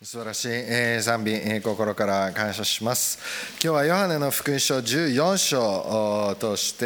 素晴らしい、賛美、心から感謝します。今日はヨハネの福音書14章を通して、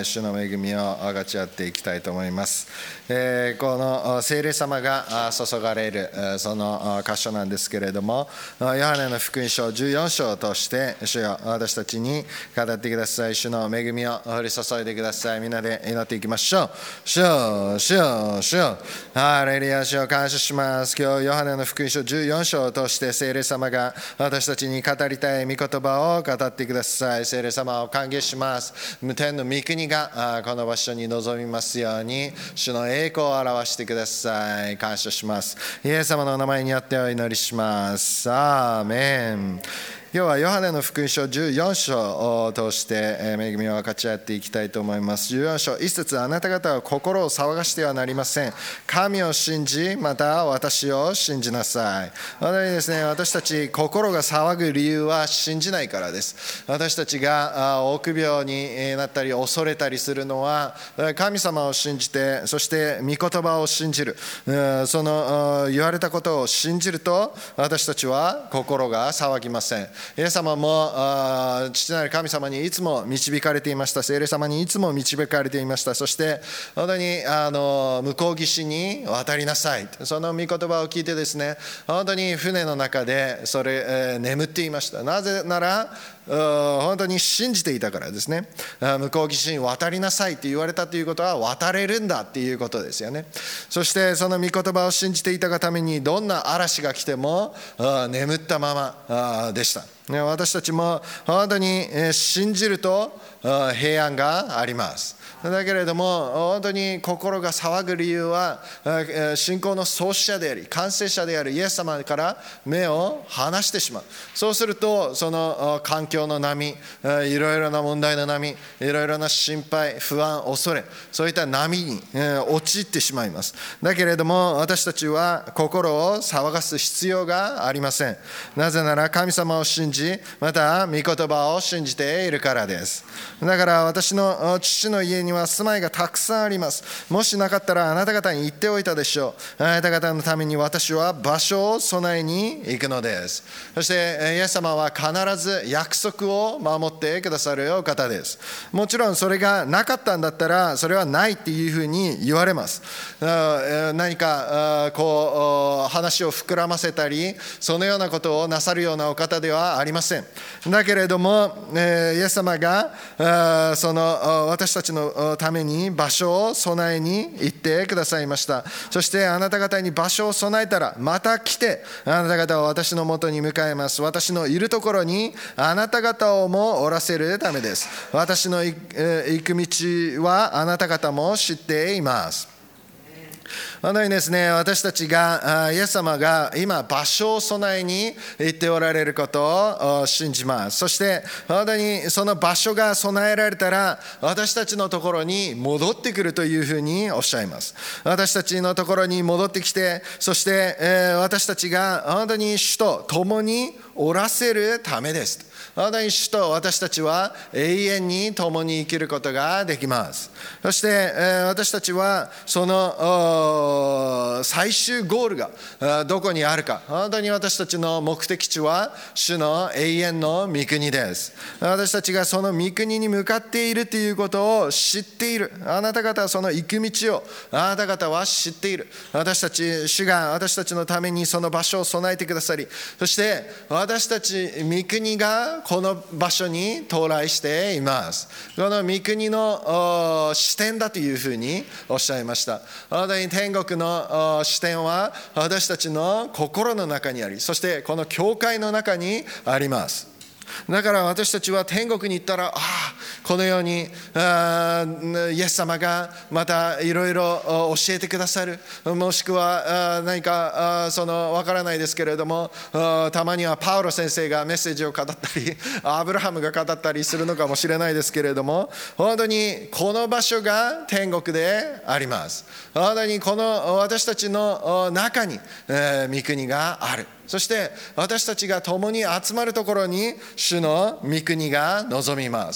主の恵みを分かち合っていきたいと思います。この聖霊様が注がれるその箇所なんですけれども、ヨハネの福音書14章を通して主よ私たちに語ってください。主の恵みを降り注いでください。みんなで祈っていきましょう。主よ主よ主よ、ハレルヤ、主を感謝します。今日ヨハネの福音書14章を通して聖霊様が私たちに語りたい御言葉を語ってください。聖霊様を歓迎します。天の御国がこの場所に臨みますように、主の栄光を表してください。感謝します。イエス様のお名前によってお祈りします。アーメン。今日はヨハネの福音書14章を通して恵みを分かち合っていきたいと思います。14章1節、あなた方は心を騒がしてはなりません。神を信じ、また私を信じなさい。本当にですね、私たち心が騒ぐ理由は信じないからです。私たちが臆病になったり恐れたりするのは、神様を信じて、そして御言葉を信じる、その言われたことを信じると私たちは心が騒ぎません。イエス様も父なる神様にいつも導かれていました。聖霊様にいつも導かれていました。そして本当に向こう岸に渡りなさい、その御言葉を聞いてですね、本当に船の中で眠っていました。なぜなら本当に信じていたからですね。向こう岸に渡りなさいって言われたということは渡れるんだっていうことですよね。そしてその御言葉を信じていたがためにどんな嵐が来ても眠ったままでした。私たちも本当に信じると平安があります。だけれども本当に心が騒ぐ理由は信仰の創始者であり完成者であるイエス様から目を離してしまう。そうするとその環境の波、いろいろな問題の波、いろいろな心配、不安、恐れ、そういった波に陥ってしまいます。だけれども私たちは心を騒がす必要がありません。なぜなら神様を信じ、また御言葉を信じているからです。だから私の父の家には住まいがたくさんあります。もしなかったらあなた方に言っておいたでしょう。あなた方のために私は場所を備えに行くのです。そしてイエス様は必ず約束を守ってくださるお方です。もちろんそれがなかったんだったらそれはないっていうふうに言われます。何かこう話を膨らませたりそのようなことをなさるようなお方ではありません。だけれどもイエス様がその私たちのために場所を備えに行ってくださいました。そしてあなた方に場所を備えたらまた来てあなた方は私のもとに迎えます。私のいるところにあなた方をもおらせるためです。私の行く道はあなた方も知っています。本当にですね、私たちがイエス様が今場所を備えに行っておられることを信じます。そして本当にその場所が備えられたら私たちのところに戻ってくるというふうにおっしゃいます。私たちのところに戻ってきて、そして私たちが本当に主と共におらせるためです。本当に主と私たちは永遠に共に生きることができます。そして私たちはその最終ゴールがどこにあるか。本当に私たちの目的地は主の永遠の御国です。私たちがその御国に向かっているということを知っている。あなた方はその行く道をあなた方は知っている。主が私たちのためにその場所を備えてくださり、そして私たち御国がこの場所に到来しています。この御国の視点だというふうにおっしゃいました。本当に天国の視点は私たちの心の中にあり、そしてこの教会の中にあります。だから私たちは天国に行ったらこのようにイエス様がまたいろいろ教えてくださる、もしくは何かわからないですけれども、たまにはパウロ先生がメッセージを語ったりアブラハムが語ったりするのかもしれないですけれども、本当にこの場所が天国であります。本当にこの私たちの中に御国がある。そして私たちが共に集まるところに主の御国が望みます。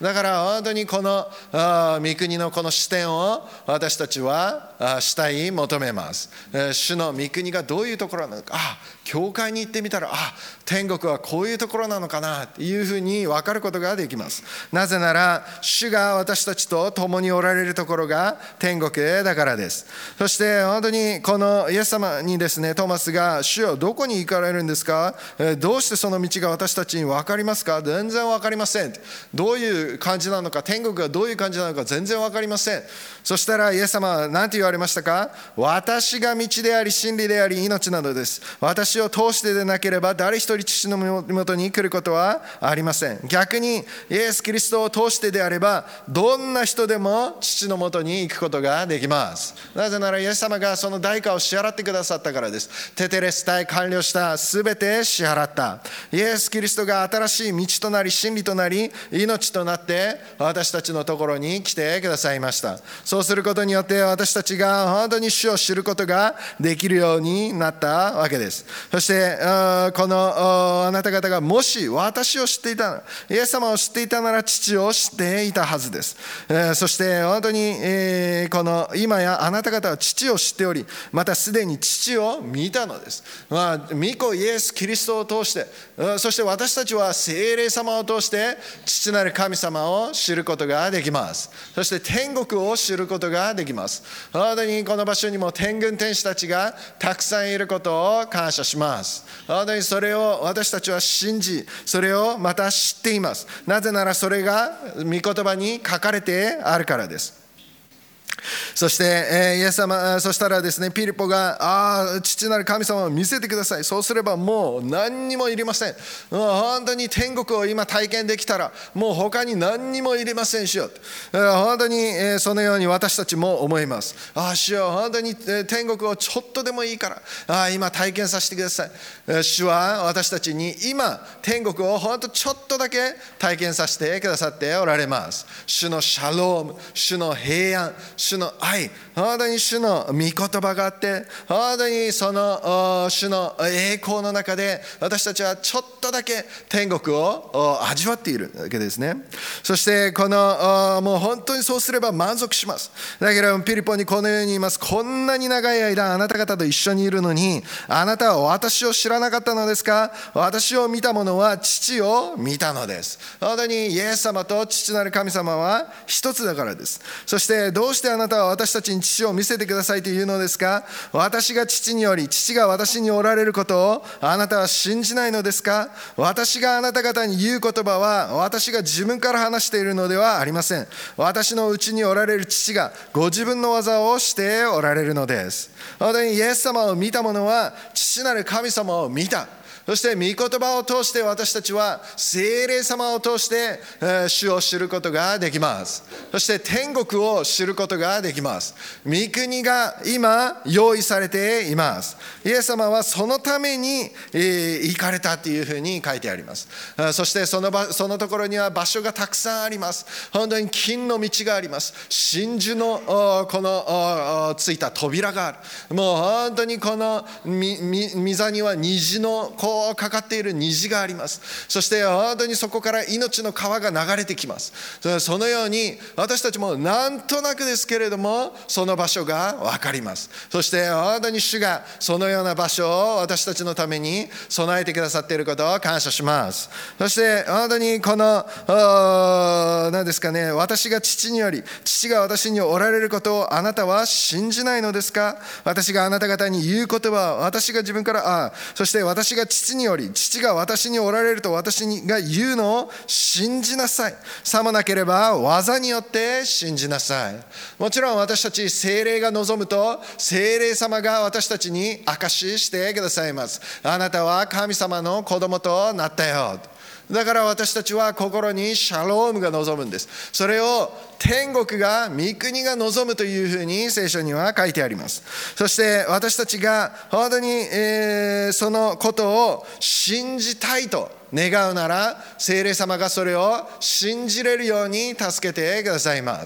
だから本当にこの御国のこの視点を私たちはしたい求めます。主の御国がどういうところなのか、教会に行ってみたら、天国はこういうところなのかなというふうに分かることができます。なぜなら主が私たちと共におられるところが天国だからです。そして本当にこのイエス様にですね、トーマスが、主よどこに行かれるんですか、どうしてその道が私たちに分かりますか、全然分かりません、どういう感じなのか、天国がどういう感じなのか全然分かりません。そしたらイエス様は何て言われましたか。私が道であり真理であり命なのです。私を通してでなければ誰一人父の身元に来ることはありません。逆にイエス・キリストを通してであればどんな人でも父の元に行くことができます。なぜならイエス様がその代価を支払ってくださったからです。テテレスタイ完了した、すべて支払った。イエス・キリストが新しい道となり真理となり命となって私たちのところに来てくださいました。そうすることによって私たちが本当に主を知ることができるようになったわけです。そしてこのあなた方がもし私を知っていたなら、イエス様を知っていたなら父を知っていたはずです。そして本当にこの今やあなた方は父を知っており、またすでに父を見たのです。御子イエス・キリストを通して、そして私たちは聖霊様を通して父なる神様を知ることができます。そして天国を知ることができます。本当にこの場所にも天軍天使たちがたくさんいることを感謝します。本当にそれを私たちは信じ、それをまた知っています。なぜならそれが御言葉に書かれてあるからです。そして、イエス様、そしたらですね、ピリポが、父なる神様を見せてください。そうすればもう何にもいりません。本当に天国を今体験できたら、もう他に何にもいりません、主よ。本当にそのように私たちも思います。主よ、本当に天国をちょっとでもいいから、今体験させてください。主は私たちに今、天国を本当ちょっとだけ体験させてくださっておられます。主のシャローム、主の平安、主の愛、本当に主の御言葉があって、本当にその主の栄光の中で私たちはちょっとだけ天国を味わっているわけですね。そしてこのもう本当にそうすれば満足します。だけどピリポにこのように言います。こんなに長い間あなた方と一緒にいるのに、あなたは私を知らなかったのですか。私を見た者は父を見たのです。本当にイエス様と父なる神様は一つだからです。そしてどうしてあなたは私たちに父を見せてくださいというのですか。私が父により父が私におられることをあなたは信じないのですか。私があなた方に言う言葉は私が自分から話しているのではありません。私のうちにおられる父がご自分の技をしておられるのです。本当にイエス様を見た者は父なる神様を見た。そして御言葉を通して私たちは聖霊様を通して主を知ることができます。そして天国を知ることができます。御国が今用意されています。イエス様はそのために行かれたというふうに書いてあります。そしてそのところには場所がたくさんあります。本当に金の道があります。真珠のこのついた扉がある。もう本当にこの溝には虹のかかっている虹があります。そして本当にそこから命の川が流れてきます。そのように私たちもなんとなくですけれどもその場所が分かります。そして本当に主がそのような場所を私たちのために備えてくださっていることを感謝します。そして本当にこの何ですかね、私が父により父が私におられることをあなたは信じないのですか。私があなた方に言う言葉は私が自分からそして私が父により父が私におられると私が言うのを信じなさい。さもなければ技によって信じなさい。もちろん私たち聖霊が望むと聖霊様が私たちに証ししてくださいます。あなたは神様の子供となったよ。だから私たちは心にシャロームが望むんです。それを天国が御国が望むというふうに聖書には書いてあります。そして私たちが本当に、そのことを信じたいと願うなら聖霊様がそれを信じれるように助けてくださいます。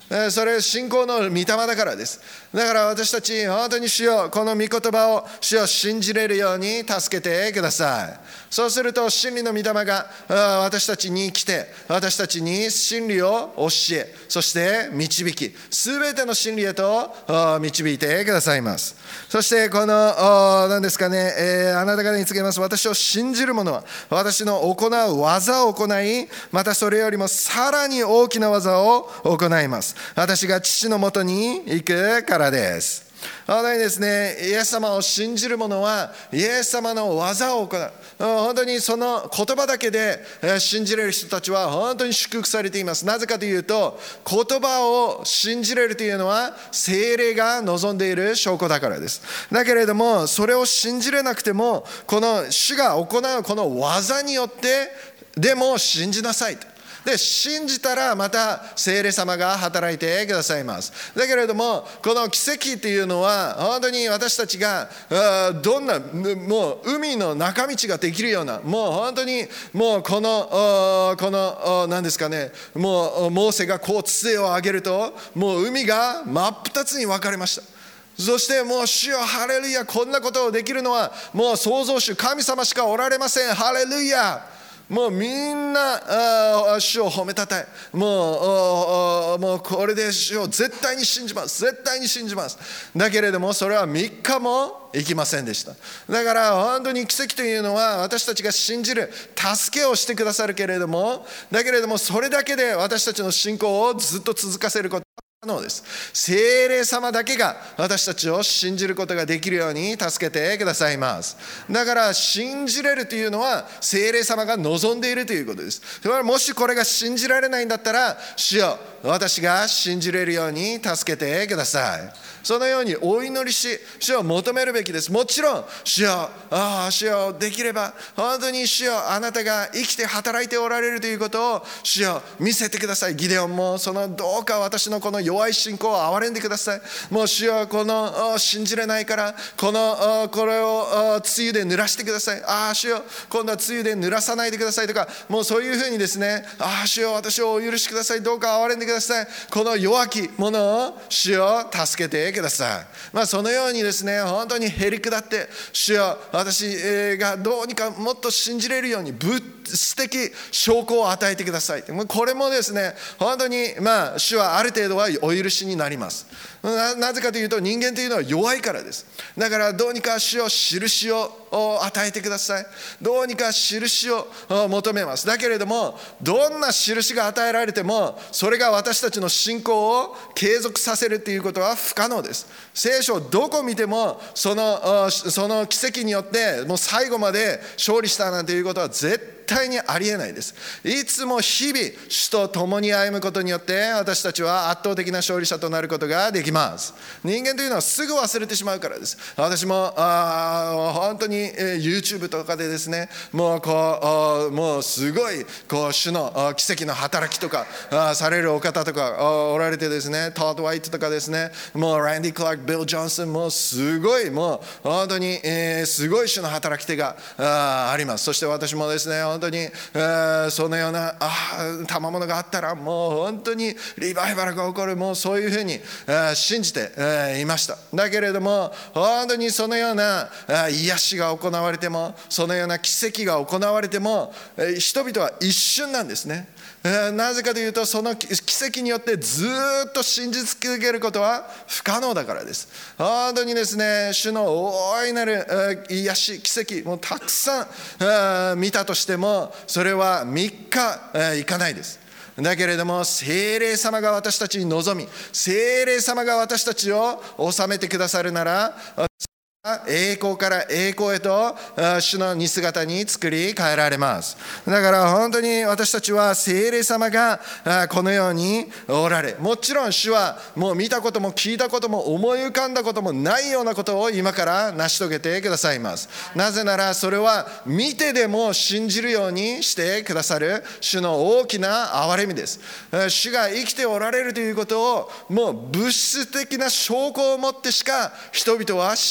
それ信仰の御霊だからです。だから私たち、本当に主よ、この御言葉を主よ信じれるように助けてください。そうすると真理の御霊が私たちに来て、私たちに真理を教え、そして導き、すべての真理へと導いてくださいます。そしてこの何ですかね、あなた方に告げます。私を信じる者は私の行う技を行い、またそれよりもさらに大きな技を行います。私が父のもとに行くからです。本当にですね、イエス様を信じる者はイエス様の技を行う。本当にその言葉だけで信じれる人たちは本当に祝福されています。なぜかというと、言葉を信じれるというのは聖霊が望んでいる証拠だからです。だけれども、それを信じれなくても、この主が行うこの技によってでも信じなさいと。で信じたらまた聖霊様が働いてくださいます。だけれども、この奇跡というのは本当に私たちがどんなもう海の中道ができるような、もう本当にもうこの何ですかね、もうモーセがこう杖を上げるともう海が真っ二つに分かれました。そしてもう主よハレルヤ、こんなことをできるのはもう創造主神様しかおられません。ハレルヤ。もうみんな主を褒めたたえ、もうこれで主を絶対に信じます、絶対に信じます。だけれどもそれは3日もいきませんでした。だから本当に奇跡というのは私たちが信じる助けをしてくださるけれども、だけれどもそれだけで私たちの信仰をずっと続かせることです。聖霊様だけが私たちを信じることができるように助けてくださいます。だから信じれるというのは聖霊様が望んでいるということです。もしこれが信じられないんだったら、主よ私が信じれるように助けてください。そのようにお祈りし、主を求めるべきです。もちろん主よ、主よできれば本当に主よあなたが生きて働いておられるということを主よ見せてください。ギデオンもどうか私のこの弱い信仰を憐れんでください。もう主よこの信じれないからこれを梅雨で濡らしてください。主よ今度は梅雨で濡らさないでくださいとか、もうそういうふうにですね、主よ私をお許しください、どうか憐れんでください。この弱き者を主よ助けてください。そのようにですね、本当にへり下って主よ私がどうにかもっと信じれるように物質的証拠を与えてください。これもですね、本当に主はある程度はお許しになります。なぜかというと人間というのは弱いからです。だからどうにか主よ印を与えてください。どうにか印を求めます。だけれどもどんな印が与えられてもそれが私たちの信仰を継続させるということは不可能です。聖書をどこ見てもその奇跡によってもう最後まで勝利したなんていうことは絶対にありえないです。いつも日々主と共に歩むことによって私たちは圧倒的な勝利者となることができます。人間というのはすぐ忘れてしまうからです。私も本当に YouTube とかでですね、もうすごい主の奇跡の働きとかされるお方とかおられてですね、トッド・ワイトとかですね、もうランディ・クラーク、ビル・ジョンソン、もうすごいもう本当にすごい主の働き手があります。そして私もですね、本当にそのような賜物があったらもう本当にリバイバルが起こる、もうそういうふうに信じていました。だけれども本当にそのような癒しが行われても、そのような奇跡が行われても人々は一瞬なんですね。なぜかというとその奇跡によってずっと信じ続けることは不可能だからです。本当にですね、主の大いなる癒し奇跡もうたくさん見たとしてもそれは3日いかないです。だけれども聖霊様が私たちに望み、聖霊様が私たちを治めてくださるなら、栄光から栄光へと主の似姿に作り変えられます。だから本当に私たちは聖霊様がこのようにおられ、もちろん主はもう見たことも聞いたことも思い浮かんだこともないようなことを今から成し遂げてくださいます。なぜならそれは見てでも信じるようにしてくださる主の大きな憐れみです。主が生きておられるということをもう物質的な証拠を持ってしか人々は信じられ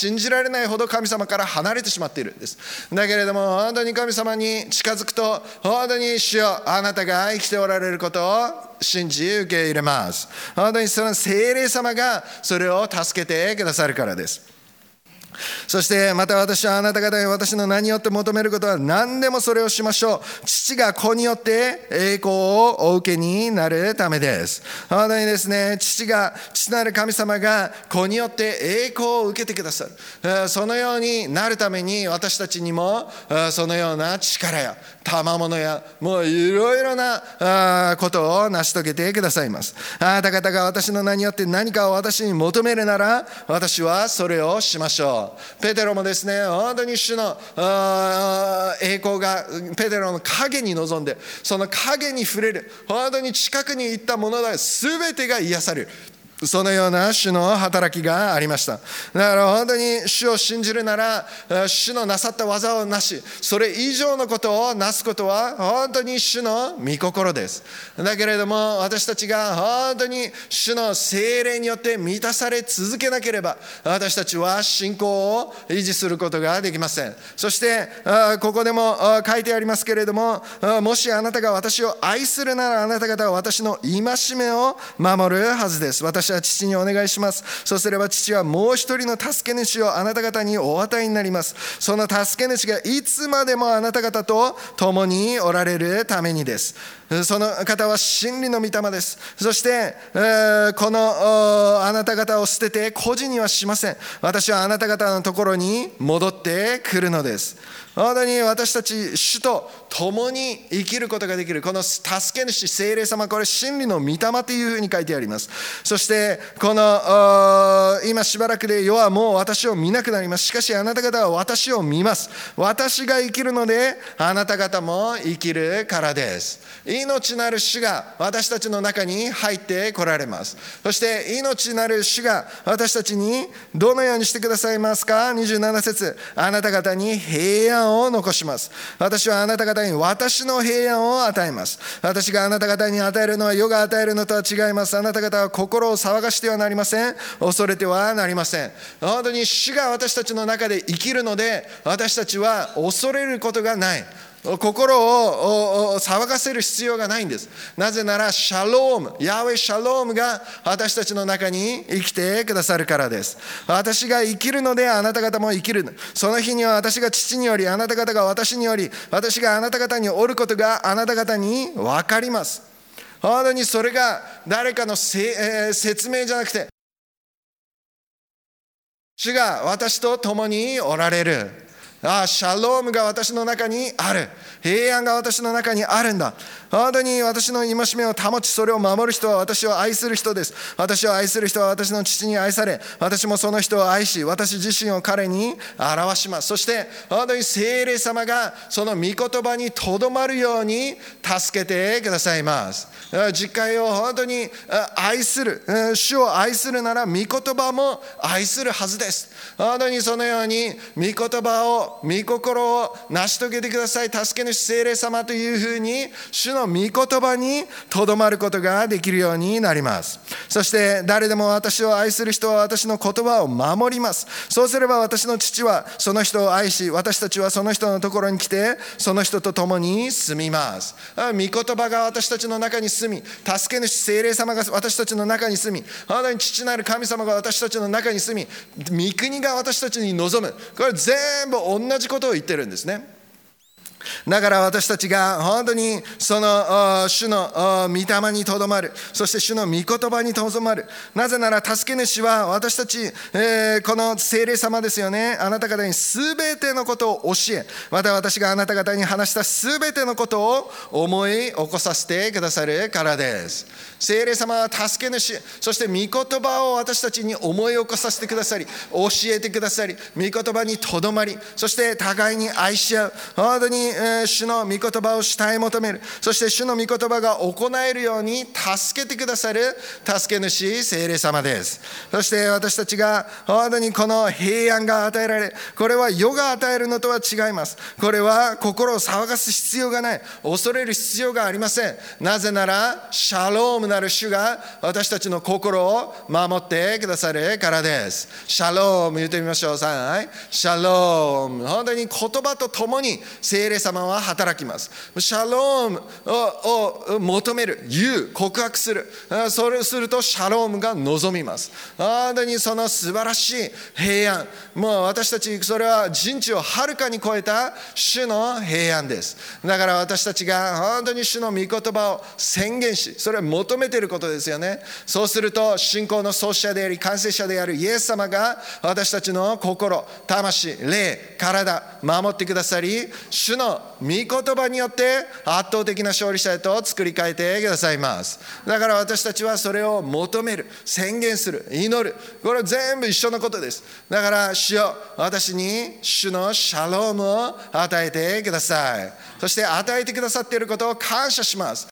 られないほど神様から離れてしまっているんです。だけれども本当に神様に近づくと、本当に主よ、あなたが生きておられることを信じ受け入れます。本当にその聖霊様がそれを助けてくださるからです。そしてまた私はあなた方に私の名によって求めることは何でもそれをしましょう。父が子によって栄光をお受けになるためです。本当にですね、父なる神様が子によって栄光を受けてくださる。そのようになるために私たちにもそのような力や賜物やもういろいろなことを成し遂げてくださいます。あなた方が私の名によって何かを私に求めるなら私はそれをしましょう。ペテロもですね、本当に主の栄光がペテロの影に臨んで、その影に触れる、本当に近くに行ったものが全てが癒される、そのような主の働きがありました。だから本当に主を信じるなら、主のなさった技をなし、それ以上のことをなすことは本当に主の御心です。だけれども私たちが本当に主の聖霊によって満たされ続けなければ、私たちは信仰を維持することができません。そしてここでも書いてありますけれども、もしあなたが私を愛するならあなた方は私の戒めを守るはずです。私は父にお願いします。そうすれば父はもう一人の助け主をあなた方にお与えになります。その助け主がいつまでもあなた方と共におられるためにです。その方は真理の御霊です。そして、このあなた方を捨てて孤児にはしません。私はあなた方のところに戻ってくるのです。本当に私たち主と共に生きることができるこの助け主聖霊様、これ真理の御霊というふうに書いてあります。そしてこの今しばらくで世はもう私を見なくなります。しかしあなた方は私を見ます。私が生きるのであなた方も生きるからです。命なる主が私たちの中に入ってこられます。そして命なる主が私たちにどのようにしてくださいますか。27節、あなた方に平安を残します。私はあなた方に私の平安を与えます。私があなた方に与えるのは世が与えるのとは違います。あなた方は心を騒がしてはなりません。恐れてはなりません。本当に主が私たちの中で生きるので、私たちは恐れることがない。心を騒がせる必要がないんです。なぜならシャローム、ヤハウェシャロームが私たちの中に生きてくださるからです。私が生きるのであなた方も生きる。その日には私が父により、あなた方が私により、私があなた方におることがあなた方に分かります。本当にそれが誰かの説明じゃなくて、主が私と共におられる。シャロームが私の中にある。平安が私の中にあるんだ。本当に私の戒めを保ち、それを守る人は私を愛する人です。私を愛する人は私の父に愛され、私もその人を愛し、私自身を彼に表します。そして本当に聖霊様がその御言葉にとどまるように助けてくださいます。実会を本当に愛する、主を愛するなら御言葉も愛するはずです。本当にそのように御言葉を、御心を成し遂げてください。助け主聖霊様というふうに主の御言葉にとどまることができるようになります。そして誰でも私を愛する人は私の言葉を守ります。そうすれば私の父はその人を愛し、私たちはその人のところに来てその人と共に住みます。御言葉が私たちの中に住み、助け主聖霊様が私たちの中に住み、本当に父なる神様が私たちの中に住み、御国が私たちに望む。これ全部同じことを言ってるんですね。だから私たちが本当にその主の御霊にとどまる、そして主の御言葉にとどまる。なぜなら助け主は私たち、この聖霊様ですよね。あなた方に全てのことを教え、また私があなた方に話した全てのことを思い起こさせてくださるからです。聖霊様は助け主、そして御言葉を私たちに思い起こさせてくださり、教えてくださり、御言葉にとどまり、そして互いに愛し合う。本当に主の御言葉を主体求める。そして主の御言葉が行えるように助けてくださる助け主聖霊様です。そして私たちが本当にこの平安が与えられ、これは世が与えるのとは違います。これは心を騒がす必要がない、恐れる必要がありません。なぜならシャロームなる主が私たちの心を守ってくださるからです。シャローム言ってみましょう。はい、シャローム。本当に言葉とともに聖霊様は働きます。シャロームを求める、言う、告白する。それをするとシャロームが望みます。本当にその素晴らしい平安、もう私たちそれは人知をはるかに超えた主の平安です。だから私たちが本当に主の御言葉を宣言し、それは求めていることですよね。そうすると信仰の創始者であり完成者であるイエス様が私たちの心、魂、霊、体守ってくださり、主の御言葉によって圧倒的な勝利者へと作り変えてくださいます。だから私たちはそれを求める、宣言する、祈る、これは全部一緒のことです。だから主よ、私に主のシャロームを与えてください。そして与えてくださっていることを感謝します。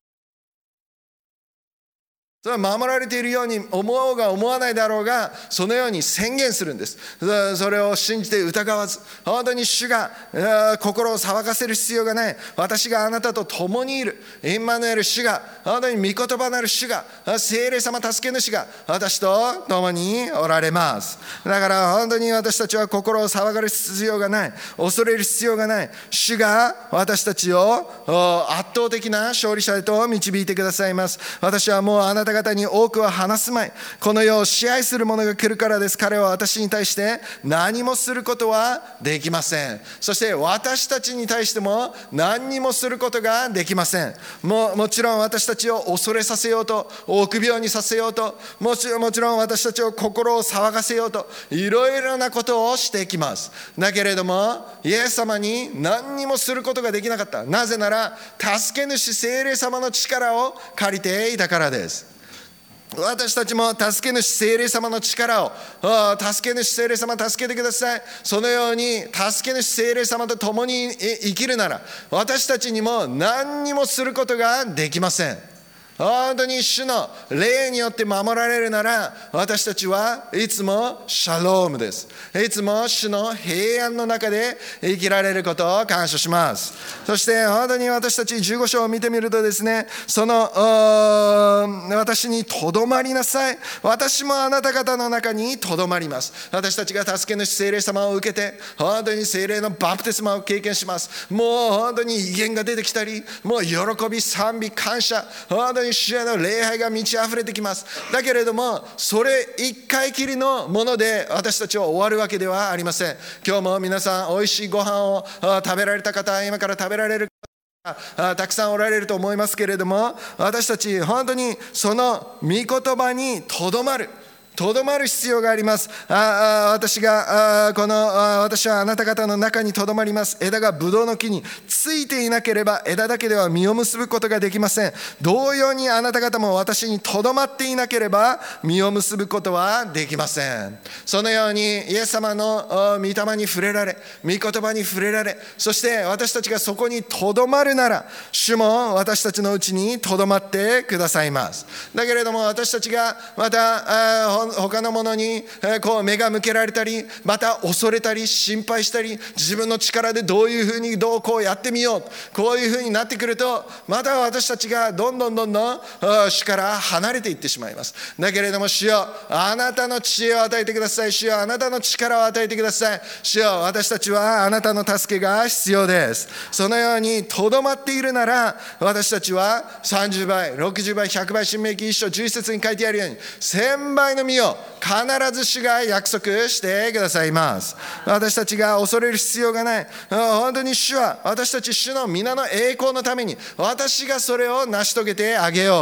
それは守られているように思おうが思わないだろうが、そのように宣言するんです。それを信じて疑わず、本当に主が心を騒がせる必要がない。私があなたと共にいるインマヌエル、主が、本当に御言葉なる主が、聖霊様助け主が私と共におられます。だから本当に私たちは心を騒がる必要がない、恐れる必要がない。主が私たちを圧倒的な勝利者へと導いてくださいます。私はもうあなた方に多くは話すまい。この世を支配する者が来るからです。彼は私に対して何もすることはできません。そして私たちに対しても何にもすることができません。もちろん私たちを恐れさせようと、臆病にさせようと、もちろん私たちを心を騒がせようと、いろいろなことをしてきます。だけれどもイエス様に何にもすることができなかった。なぜなら助け主聖霊様の力を借りていたからです。私たちも助け主聖霊様の力を、助け主聖霊様助けてください。そのように助け主聖霊様と共に生きるなら、私たちにも何にもすることができません。本当に主の霊によって守られるなら、私たちはいつもシャロームです。いつも主の平安の中で生きられることを感謝します。そして本当に私たち15章を見てみるとですね、その私にとどまりなさい、私もあなた方の中にとどまります。私たちが助け主聖霊様を受けて本当に聖霊のバプテスマを経験します。もう本当に威厳が出てきたり、もう喜び、賛美、感謝、本当に主への礼拝が満ち溢れてきます。だけれどもそれ一回きりのもので私たちは終わるわけではありません。今日も皆さんおいしいご飯を食べられた方、今から食べられる方たくさんおられると思いますけれども、私たち本当にその御言葉にとどまる必要があります。私はあなた方の中にとどまります。枝がブドウの木についていなければ枝だけでは実を結ぶことができません。同様にあなた方も私にとどまっていなければ実を結ぶことはできません。そのようにイエス様の御霊に触れられ、御言葉に触れられ、そして私たちがそこにとどまるなら、主も私たちのうちにとどまってくださいます。だけれども私たちがまた他のものにこう目が向けられたり、また恐れたり心配したり、自分の力でどういうふうにこうやってみよう、こういうふうになってくると、また私たちがどんどん主から離れていってしまいます。だけれども主よ、あなたの知恵を与えてください。主よ、あなたの力を与えてください。主よ、私たちはあなたの助けが必要です。そのようにとどまっているなら、私たちは30倍、60倍、100倍、新明記1章11節に書いてあるように1000倍の実を必ず主が約束してくださいます。私たちが恐れる必要がない。本当に主は私たち主の皆の栄光のために私がそれを成し遂げてあげよう。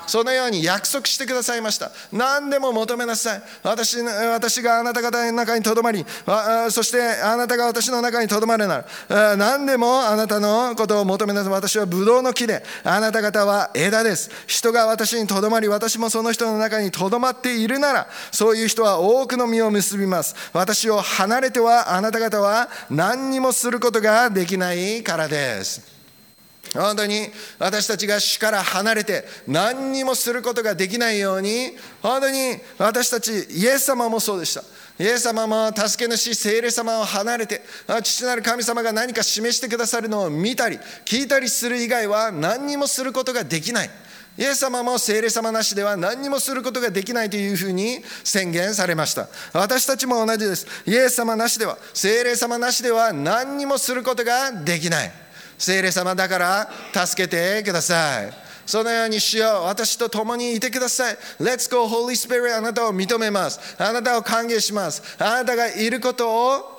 そのように約束してくださいました。何でも求めなさい。私があなた方の中にとどまり、そしてあなたが私の中にとどまるなら、何でもあなたのことを求めなさい。私はブドウの木で、あなた方は枝です。人が私にとどまり、私もその人の中にとどまっているなら、そういう人は多くの実を結びます。私を離れてはあなた方は何にもすることができないからです。本当に私たちが主から離れて何にもすることができないように、本当に私たち、イエス様もそうでした。イエス様も助け主聖霊様を離れて、父なる神様が何か示してくださるのを見たり聞いたりする以外は何にもすることができない。イエス様も聖霊様なしでは何にもすることができないというふうに宣言されました。私たちも同じです。イエス様なしでは、聖霊様なしでは何にもすることができない。聖霊様だから助けてください。そのように主よ、私と共にいてください。Let's go Holy Spirit。 あなたを認めます。あなたを歓迎します。あなたがいることを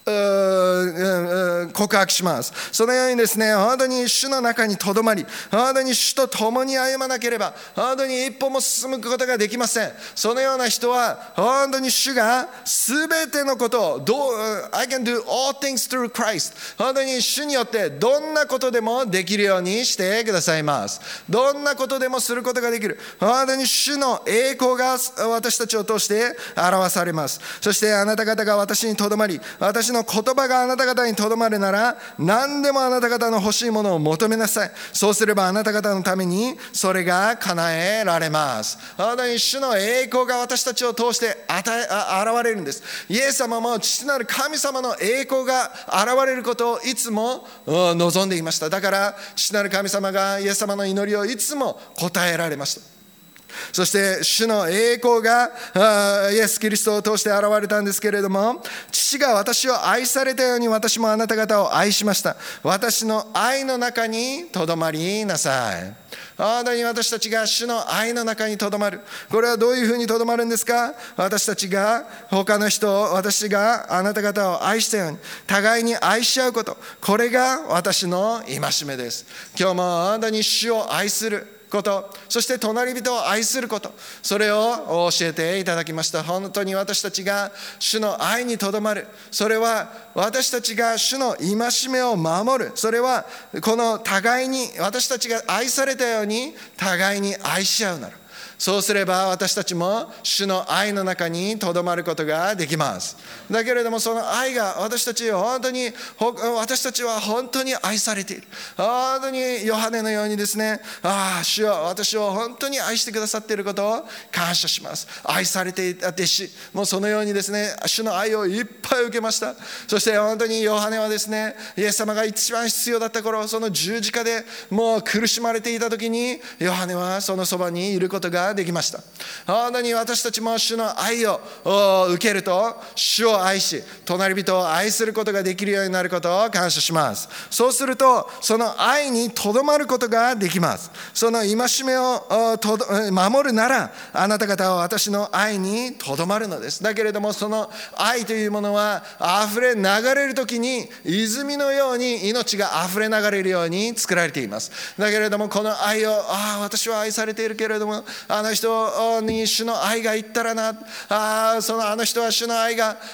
告白します。そのようにですね、本当に主の中にとどまり、本当に主と共に歩まなければ本当に一歩も進むことができません。そのような人は本当に主が全てのことをI can do all things through Christ。 本当に主によってどんなことでもできるようにしてくださいます。どんなことでもすることができる。本当に主の栄光が私たちを通して表されます。そしてあなた方が私にとどまり、私の言葉があなた方にとどまるなら、何でもあなた方の欲しいものを求めなさい。そうすればあなた方のためにそれが叶えられます。本当に主の栄光が私たちを通して現れるんです。イエス様も父なる神様の栄光が現れることをいつも望んでいました。だから父なる神様がイエス様の祈りをいつも答えられました。そして主の栄光がイエス・キリストを通して現れたんですけれども、父が私を愛されたように私もあなた方を愛しました。私の愛の中にとどまりなさい。本当に私たちが主の愛の中にとどまる。これはどういうふうにとどまるんですか？私たちが他の人を、私があなた方を愛したように互いに愛し合うこと、これが私の戒めです。今日も本当に主を愛すること、そして隣人を愛すること、それを教えていただきました。本当に私たちが主の愛にとどまる。それは私たちが主の戒めを守る。それはこの互いに私たちが愛されたように互いに愛し合うなら、そうすれば私たちも主の愛の中にとどまることができます。だけれどもその愛が私たちは本当に愛されている。本当にヨハネのようにですね、主は私を本当に愛してくださっていることを感謝します。愛されていた弟子もそのようにですね、主の愛をいっぱい受けました。そして本当にヨハネはですね、イエス様が一番必要だった頃、その十字架でもう苦しまれていた時にヨハネはそのそばにいることができました。本当に私たちも主の愛を受けると、主を愛し隣人を愛することができるようになることを感謝します。そうするとその愛にとどまることができます。その戒めを守るなら、あなた方は私の愛にとどまるのです。だけれどもその愛というものは溢れ流れる時に泉のように命が溢れ流れるように作られています。だけれどもこの愛を私は愛されているけれども、あの人に主の愛がいったらな、あの人は主の愛が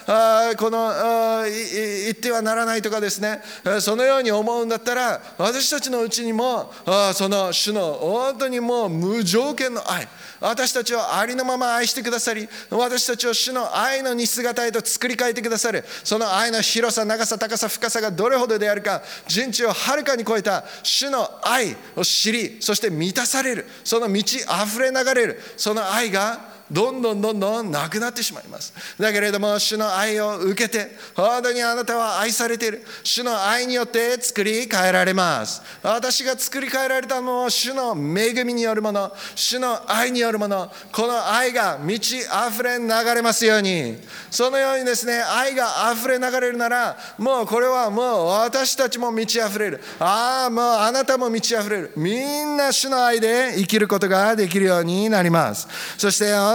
言ってはならないとかですね、そのように思うんだったら、私たちのうちにもその主の本当にもう無条件の愛、私たちをありのまま愛してくださり、私たちを主の愛の似姿へと作り変えてくださる、その愛の広さ、長さ、高さ、深さがどれほどであるか、人知をはるかに超えた主の愛を知り、そして満たされる、その満ち溢れ流れる、その愛がどんどんなくなってしまいます。だけれども主の愛を受けて、本当にあなたは愛されている。主の愛によって作り変えられます。私が作り変えられたのは主の恵みによるもの、主の愛によるもの、この愛が満ち溢れ流れますように。そのようにですね、愛が溢れ流れるなら、もうこれはもう私たちも満ち溢れる。もうあなたも満ち溢れる。みんな主の愛で生きることができるようになります。そして本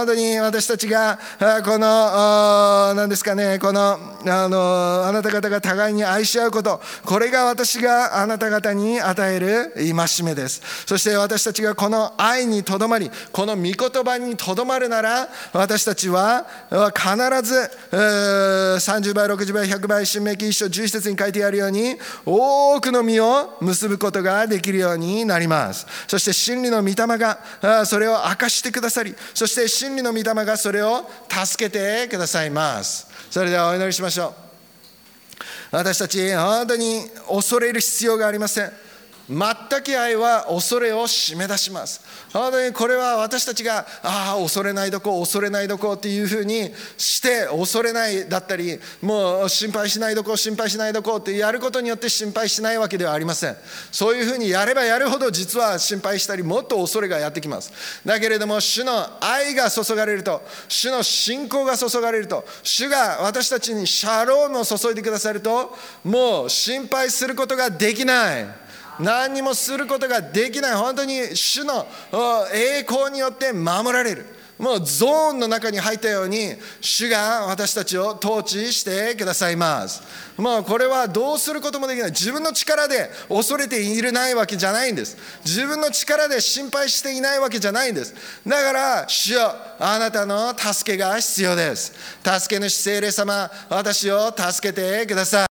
本当に私たちがこの何ですかね、このあなた方が互いに愛し合うこと、これが私があなた方に与える戒めです。そして私たちがこの愛にとどまり、この御言葉にとどまるなら、私たちは必ず30倍60倍100倍、新明記1章11節に書いてあるように多くの実を結ぶことができるようになります。そして真理の御霊がそれを明かしてくださり、そして真理の御霊がそれを助けてくださいます。それではお祈りしましょう。私たち本当に恐れる必要がありません。全く愛は恐れを締め出します。本当にこれは私たちが恐れないどこう恐れないどこうっていうふうにして恐れないだったり、もう心配しないどこう心配しないどこうってやることによって心配しないわけではありません。そういうふうにやればやるほど実は心配したりもっと恐れがやってきます。だけれども主の愛が注がれると、主の信仰が注がれると、主が私たちにシャロームを注いでくださると、もう心配することができない、何にもすることができない、本当に主の栄光によって守られる、もうゾーンの中に入ったように主が私たちを統治してくださいます。もうこれはどうすることもできない、自分の力で恐れていないわけじゃないんです。自分の力で心配していないわけじゃないんです。だから主よ、あなたの助けが必要です。助け主聖霊様、私を助けてください。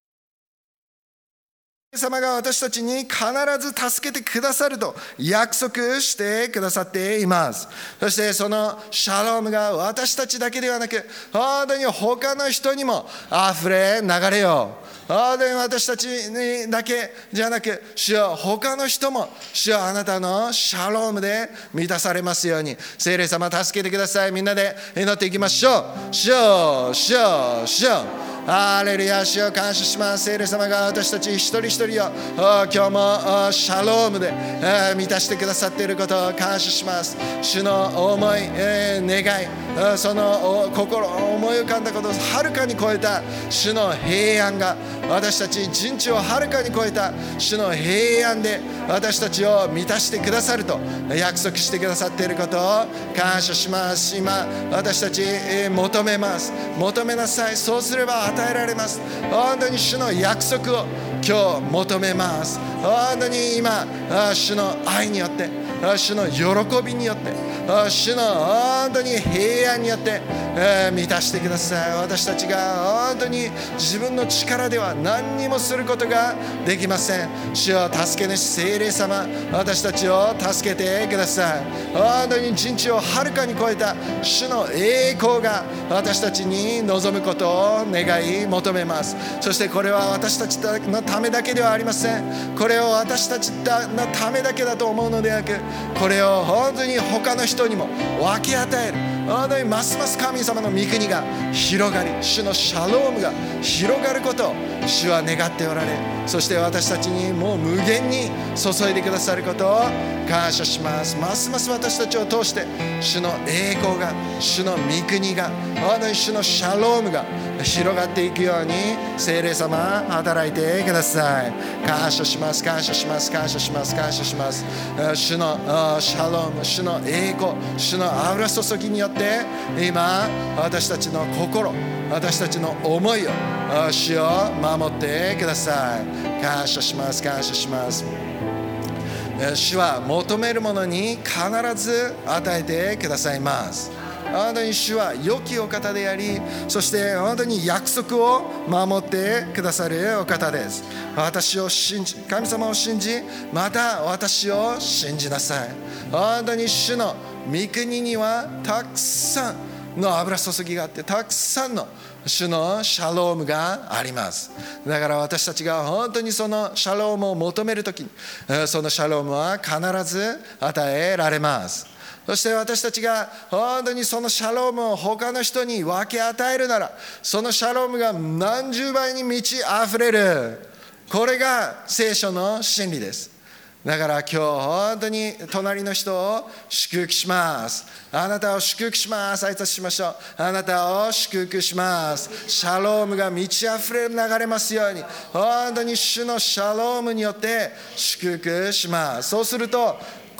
聖霊様が私たちに必ず助けてくださると約束してくださっています。そしてそのシャロームが私たちだけではなく、本当に他の人にもあふれ流れよう。本当に私たちにだけじゃなく、主よ、他の人も主よ、あなたのシャロームで満たされますように。聖霊様助けてください。みんなで祈っていきましょう。主よ、主よ、主よ、ハレルヤ、主を感謝します。聖霊様が私たち一人一人を今日もシャロームで満たしてくださっていることを感謝します。主の思い、願い、その心、思い浮かんだことをはるかに超えた主の平安が、私たち人知をはるかに超えた主の平安で私たちを満たしてくださると約束してくださっていることを感謝します。今私たち求めます。求めなさい。そうすれば与えられます。本当に主の約束を今日求めます。本当に今主の愛によって、主の喜びによって、主の本当に平安によって満たしてください。私たちが本当に自分の力では何にもすることができません。主を助け主聖霊様、私たちを助けてください。本当に人知をはるかに超えた主の栄光が私たちに望むことを願い求めます。そしてこれは私たちのためだけではありません。これを私たちのためだけだと思うのではなく、これを本当に他の人にも分け与える、本当にますます神様の御国が広がり、主のシャロームが広がることを主は願っておられ、そして私たちにもう無限に注いでくださることを感謝します。ますます私たちを通して主の栄光が、主の御国が、本当に主のシャロームが広がっていくように聖霊様働いてください。感謝します、感謝します、感謝します、感謝します。主のシャローム、主の栄光、主の油注ぎによって今私たちの心、私たちの思いを主を守ってください。感謝します、感謝します。主は求めるものに必ず与えてくださいます。本当に主は良きお方であり、そして本当に約束を守ってくださるお方です。私を信じ、神様を信じ、また私を信じなさい。本当に主の御国にはたくさんの油注ぎがあって、たくさんの主のシャロームがあります。だから私たちが本当にそのシャロームを求めるときに、そのシャロームは必ず与えられます。そして私たちが本当にそのシャロームを他の人に分け与えるなら、そのシャロームが何十倍に満ち溢れる。これが聖書の真理です。だから今日本当に隣の人を祝福します。あなたを祝福します。挨拶しましょう。あなたを祝福します。シャロームが満ち溢れ流れますように、本当に主のシャロームによって祝福します。そうすると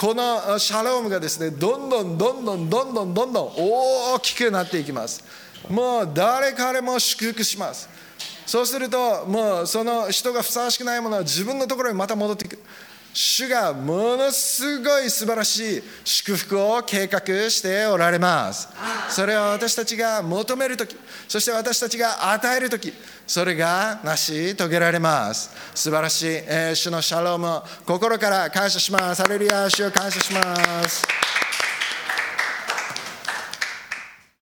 このシャロームがですね、どんどん大きくなっていきます。もう誰彼も祝福します。そうすると、もうその人がふさわしくないものは自分のところにまた戻っていく。主がものすごい素晴らしい祝福を計画しておられます。それは私たちが求めるとき、そして私たちが与えるとき、それが成し遂げられます。素晴らしい、主のシャロームを心から感謝します。ハレルヤ、主を感謝します。